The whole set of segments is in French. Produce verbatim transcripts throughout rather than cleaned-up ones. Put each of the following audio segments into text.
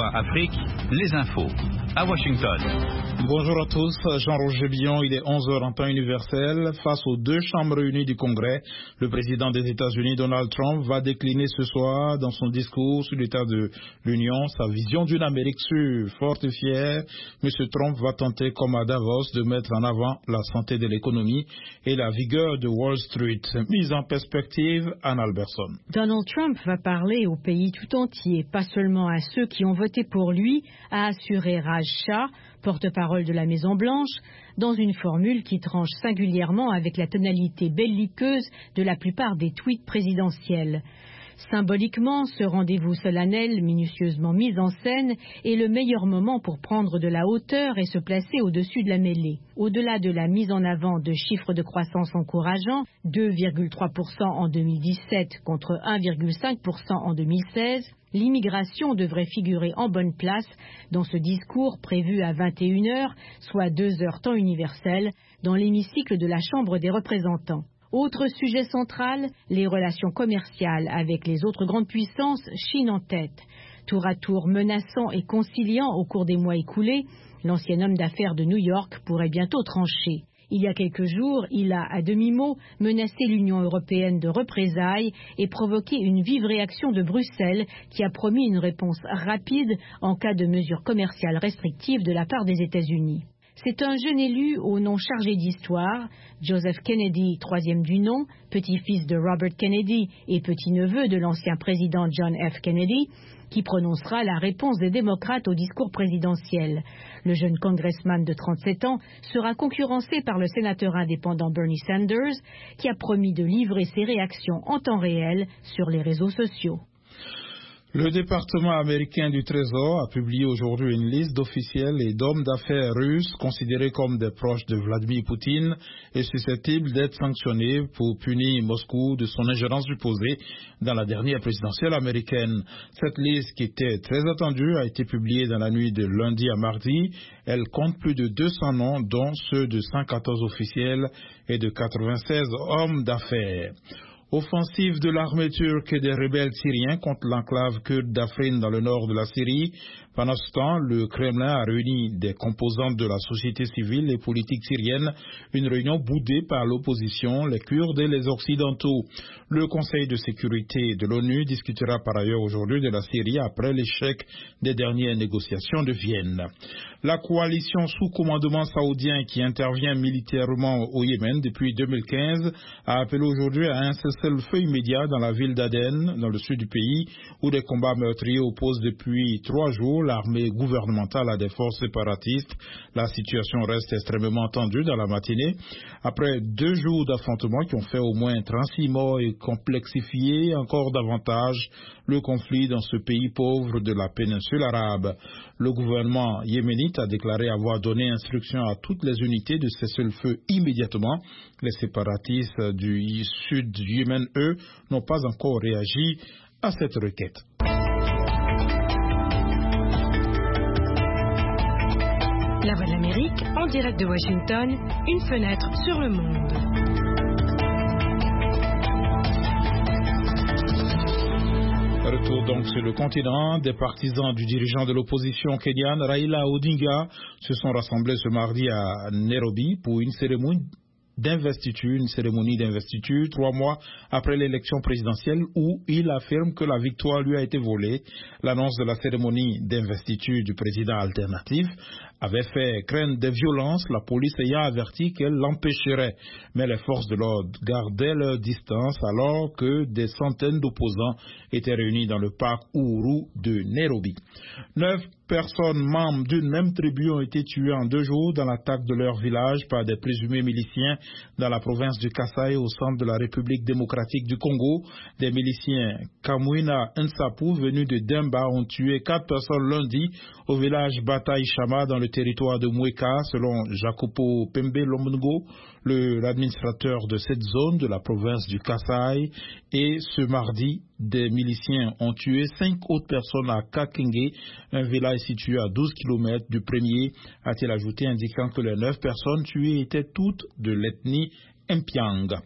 Voix Afrique, les infos. À Washington. Bonjour à tous, Jean-Roger Billon, il est onze heures en temps universel. Face aux deux chambres réunies du Congrès, le président des États-Unis, Donald Trump, va décliner ce soir dans son discours sur l'état de l'Union sa vision d'une Amérique sûre, forte et fière. M. Trump va tenter, comme à Davos, de mettre en avant la santé de l'économie et la vigueur de Wall Street. Mise en perspective, Anne Alberson. Donald Trump va parler au pays tout entier, pas seulement à ceux qui ont voté pour lui, a assuré Raj Shah, porte-parole de la Maison-Blanche, dans une formule qui tranche singulièrement avec la tonalité belliqueuse de la plupart des tweets présidentiels. Symboliquement, ce rendez-vous solennel, minutieusement mis en scène, est le meilleur moment pour prendre de la hauteur et se placer au-dessus de la mêlée. Au-delà de la mise en avant de chiffres de croissance encourageants, deux virgule trois pour cent en deux mille dix-sept contre un virgule cinq pour cent en deux mille seize, l'immigration devrait figurer en bonne place dans ce discours prévu à vingt et une heures, soit deux heures temps universel, dans l'hémicycle de la Chambre des représentants. Autre sujet central, les relations commerciales avec les autres grandes puissances, Chine en tête. Tour à tour menaçant et conciliant au cours des mois écoulés, l'ancien homme d'affaires de New York pourrait bientôt trancher. Il y a quelques jours, il a, à demi-mot, menacé l'Union européenne de représailles et provoqué une vive réaction de Bruxelles qui a promis une réponse rapide en cas de mesures commerciales restrictives de la part des États-Unis. C'est un jeune élu au nom chargé d'histoire, Joseph Kennedy, troisième du nom, petit-fils de Robert Kennedy et petit-neveu de l'ancien président John F. Kennedy, qui prononcera la réponse des démocrates au discours présidentiel. Le jeune congressman de trente-sept ans sera concurrencé par le sénateur indépendant Bernie Sanders, qui a promis de livrer ses réactions en temps réel sur les réseaux sociaux. Le département américain du Trésor a publié aujourd'hui une liste d'officiels et d'hommes d'affaires russes considérés comme des proches de Vladimir Poutine et susceptibles d'être sanctionnés pour punir Moscou de son ingérence supposée dans la dernière présidentielle américaine. Cette liste, qui était très attendue, a été publiée dans la nuit de lundi à mardi. Elle compte plus de deux cents noms, dont ceux de cent quatorze officiels et de quatre-vingt-seize hommes d'affaires. Offensive de l'armée turque et des rebelles syriens contre l'enclave kurde d'Afrin dans le nord de la Syrie. Pendant ce temps, le Kremlin a réuni des composantes de la société civile et politique syrienne, une réunion boudée par l'opposition, les Kurdes et les Occidentaux. Le Conseil de sécurité de l'ONU discutera par ailleurs aujourd'hui de la Syrie après l'échec des dernières négociations de Vienne. La coalition sous commandement saoudien qui intervient militairement au Yémen depuis deux mille quinze a appelé aujourd'hui à un cessez-le-feu immédiat dans la ville d'Aden, dans le sud du pays, où des combats meurtriers opposent depuis trois jours l'armée gouvernementale à des forces séparatistes. La situation reste extrêmement tendue dans la matinée. Après deux jours d'affrontements qui ont fait au moins trente-six morts et complexifié encore davantage le conflit dans ce pays pauvre de la péninsule arabe. Le gouvernement yéménite a déclaré avoir donné instruction à toutes les unités de cesser le feu immédiatement. Les séparatistes du sud du Yémen, eux, n'ont pas encore réagi à cette requête. La Voix de l'Amérique, en direct de Washington, une fenêtre sur le monde. Retour donc sur le continent, des partisans du dirigeant de l'opposition kenyane, Raila Odinga, se sont rassemblés ce mardi à Nairobi pour une cérémonie d'investiture, une cérémonie d'investiture, trois mois après l'élection présidentielle où il affirme que la victoire lui a été volée. L'annonce de la cérémonie d'investiture du président alternatif avait fait craindre des violences, la police ayant averti qu'elle l'empêcherait. Mais les forces de l'ordre gardaient leur distance alors que des centaines d'opposants étaient réunis dans le parc Uhuru de Nairobi. Neuf personnes membres d'une même tribu ont été tuées en deux jours dans l'attaque de leur village par des présumés miliciens dans la province du Kasaï au centre de la République démocratique du Congo. Des miliciens Kamwina Nsapu venus de Demba ont tué quatre personnes lundi au village Bataï Chama dans le territoire de Mweka, selon Jacopo Pembe Lomongo, l'administrateur de cette zone de la province du Kasaï. Et ce mardi, des miliciens ont tué cinq autres personnes à Kakenge, un village situé à douze kilomètres du premier, a-t-il ajouté, indiquant que les neuf personnes tuées étaient toutes de l'ethnie Mpiang.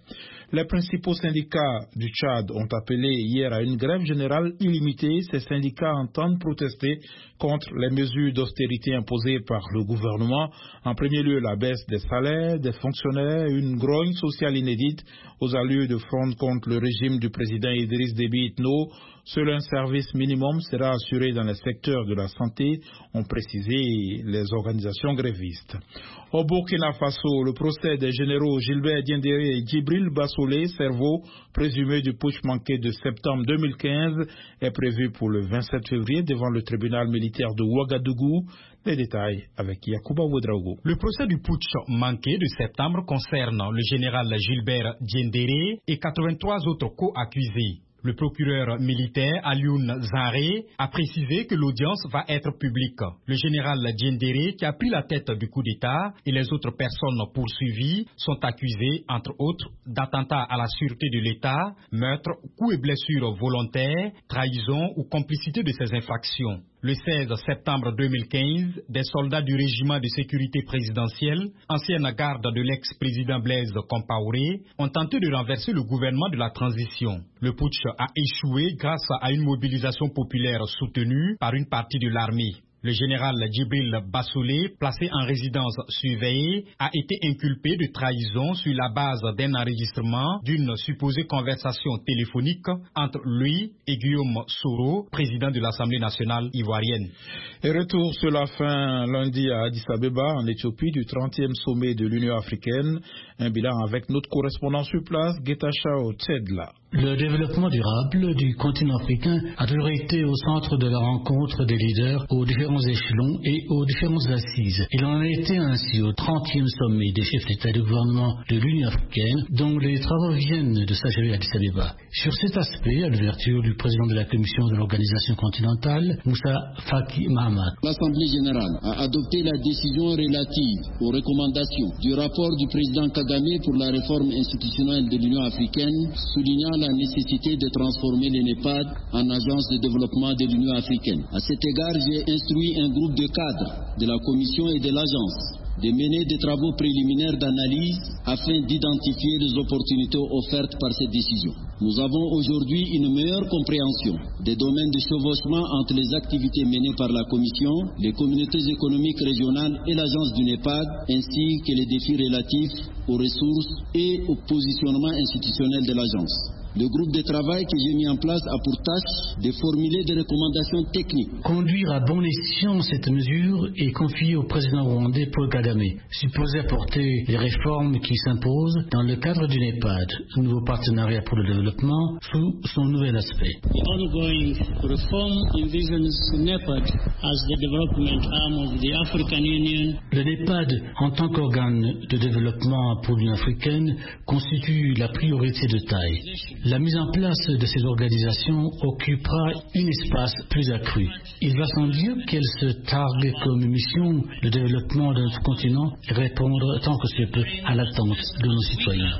Les principaux syndicats du Tchad ont appelé hier à une grève générale illimitée. Ces syndicats entendent protester contre les mesures d'austérité imposées par le gouvernement. En premier lieu, la baisse des salaires des fonctionnaires, une grogne sociale inédite aux allures de fronde contre le régime du président Idriss Déby Itno. Seul un service minimum sera assuré dans le secteur de la santé, ont précisé les organisations grévistes. Au Burkina Faso, le procès des généraux Gilbert Diendéré et Djibril Bassolé, cerveau présumé du putsch manqué de septembre deux mille quinze, est prévu pour le vingt-sept février devant le tribunal militaire de Ouagadougou. Les détails avec Yacouba Ouedraogo. Le procès du putsch manqué de septembre concerne le général Gilbert Diendéré et quatre-vingt-trois autres co-accusés. Le procureur militaire Alioune Zanré a précisé que l'audience va être publique. Le général Diendéré, qui a pris la tête du coup d'État, et les autres personnes poursuivies sont accusés, entre autres, d'attentat à la sûreté de l'État, meurtre, coups et blessures volontaires, trahison ou complicité de ces infractions. Le seize septembre deux mille quinze, des soldats du régiment de sécurité présidentielle, ancienne garde de l'ex-président Blaise Compaoré, ont tenté de renverser le gouvernement de la transition. Le putsch a échoué grâce à une mobilisation populaire soutenue par une partie de l'armée. Le général Djibril Bassolé, placé en résidence surveillée, a été inculpé de trahison sur la base d'un enregistrement d'une supposée conversation téléphonique entre lui et Guillaume Soro, président de l'Assemblée nationale ivoirienne. Et retour sur la fin lundi à Addis Abeba, en Éthiopie, du trentième sommet de l'Union africaine. Un bilan avec notre correspondant sur place, Getachew Tsedla. Le développement durable du continent africain a toujours été au centre de la rencontre des leaders aux différents échelons et aux différentes assises. Il en a été ainsi au trentième sommet des chefs d'État et de gouvernement de l'Union africaine, dont les travaux viennent de s'achever à Addis Abeba. Sur cet aspect, à l'ouverture du président de la commission de l'organisation continentale, Moussa Faki Mahamat. L'Assemblée générale a adopté la décision relative aux recommandations du rapport du président Kagame pour la réforme institutionnelle de l'Union africaine, soulignant la nécessité de transformer le NEPAD en agence de développement de l'Union africaine. À cet égard, j'ai instruit un groupe de cadres de la Commission et de l'agence de mener des travaux préliminaires d'analyse afin d'identifier les opportunités offertes par cette décision. Nous avons aujourd'hui une meilleure compréhension des domaines de chevauchement entre les activités menées par la Commission, les communautés économiques régionales et l'agence du NEPAD, ainsi que les défis relatifs aux ressources et au positionnement institutionnel de l'agence. Le groupe de travail que j'ai mis en place a pour tâche de formuler des recommandations techniques. Conduire à bon escient cette mesure est confié au président rwandais Paul Kagame, supposé apporter les réformes qui s'imposent dans le cadre du NEPAD, nouveau partenariat pour le développement, sous son nouvel aspect. The ongoing reform envisions NEPAD as the development arm of the African Union. Le NEPAD, en tant qu'organe de développement pour l'Union africaine, constitue la priorité de taille. La mise en place de ces organisations occupera un espace plus accru. Il va sans dire qu'elle se targue comme mission le développement de notre continent et répondre tant que ce peut à l'attente de nos citoyens.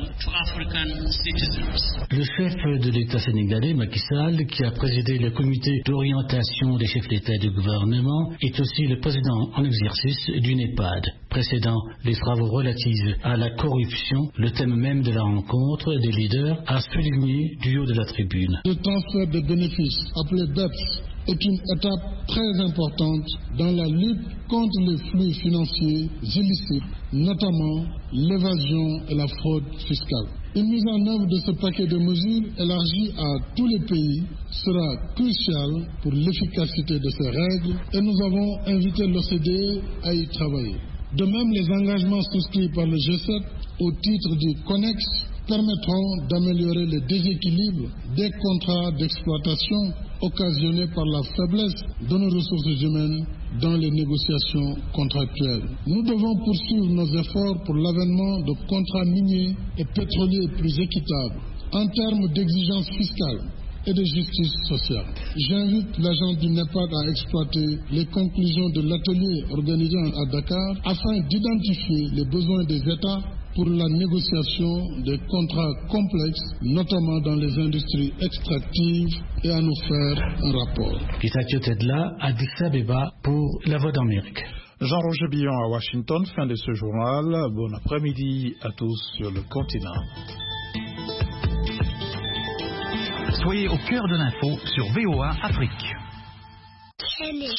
Le chef de l'État sénégalais, Macky Sall, qui a présidé le comité d'orientation des chefs d'État et de gouvernement, est aussi le président en exercice du NEPAD. Précédant les travaux relatifs à la corruption, le thème même de la rencontre des leaders a souligné du haut de la tribune. Le transfert de bénéfices, appelé B E P S, est une étape très importante dans la lutte contre les flux financiers illicites, notamment l'évasion et la fraude fiscale. Une mise en œuvre de ce paquet de mesures élargi à tous les pays sera cruciale pour l'efficacité de ces règles et nous avons invité l'O C D E à y travailler. De même, les engagements souscrits par le G sept au titre du CONEX permettront d'améliorer le déséquilibre des contrats d'exploitation occasionnés par la faiblesse de nos ressources humaines dans les négociations contractuelles. Nous devons poursuivre nos efforts pour l'avènement de contrats miniers et pétroliers plus équitables en termes d'exigences fiscales et de justice sociale. J'invite l'agent du NEPAD à exploiter les conclusions de l'atelier organisé à Dakar afin d'identifier les besoins des États pour la négociation des contrats complexes, notamment dans les industries extractives, et à nous faire un rapport. Getachew Tsedla, Addis Abeba pour La Voix d'Amérique. Jean-Roger Billon à Washington, fin de ce journal. Bon après-midi à tous sur le continent. Soyez au cœur de l'info sur V O A Afrique.